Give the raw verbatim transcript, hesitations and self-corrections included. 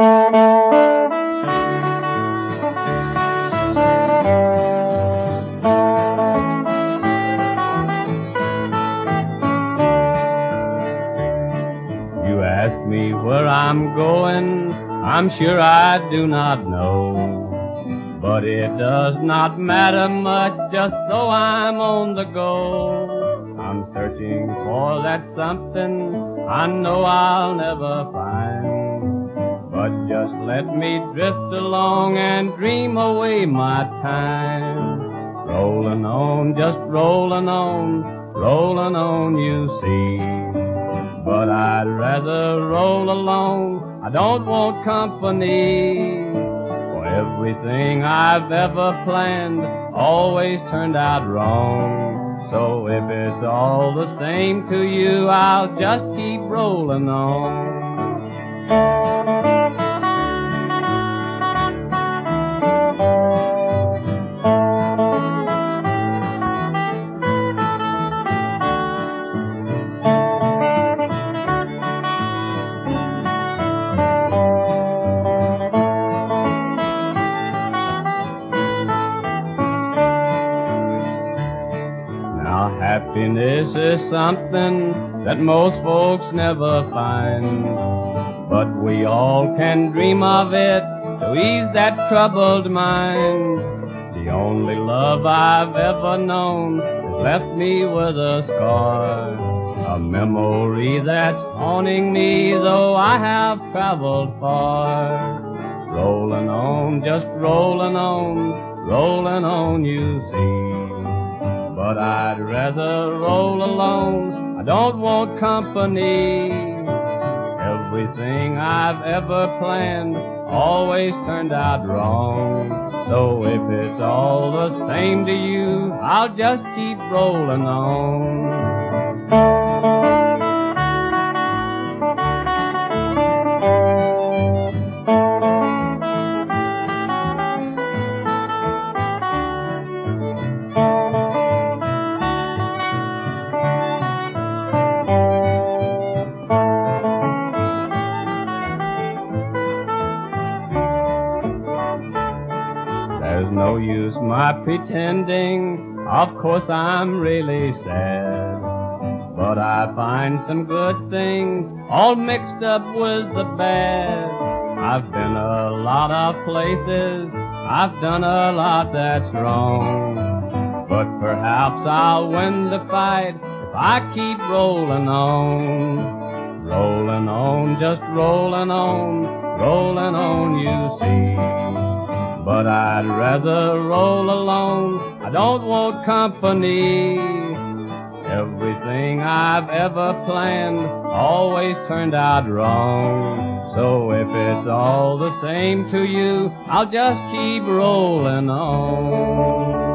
You ask me where I'm going, I'm sure I do not know. But it does not matter much, just so I'm on the go. I'm searching for that something I know I'll never find. But just let me drift along and dream away my time. Rolling on, just rolling on, rolling on, you see. But I'd rather roll alone, I don't want company. For everything I've ever planned always turned out wrong. So if it's all the same to you, I'll just keep rolling on. Happiness is something that most folks never find, but we all can dream of it to ease that troubled mind. The only love I've ever known has left me with a scar, a memory that's haunting me though I have traveled far. Rolling on, just rolling on, rolling on, you see. But I'd rather roll alone, I don't want company. Everything I've ever planned always turned out wrong. So if it's all the same to you, I'll just keep rolling on. There's no use my pretending, of course I'm really sad. But I find some good things all mixed up with the bad. I've been a lot of places, I've done a lot that's wrong. But perhaps I'll win the fight if I keep rolling on. Rolling on, just rolling on, rolling on, you see. But I'd rather roll alone, I don't want company. Everything I've ever planned always turned out wrong. So if it's all the same to you, I'll just keep rolling on.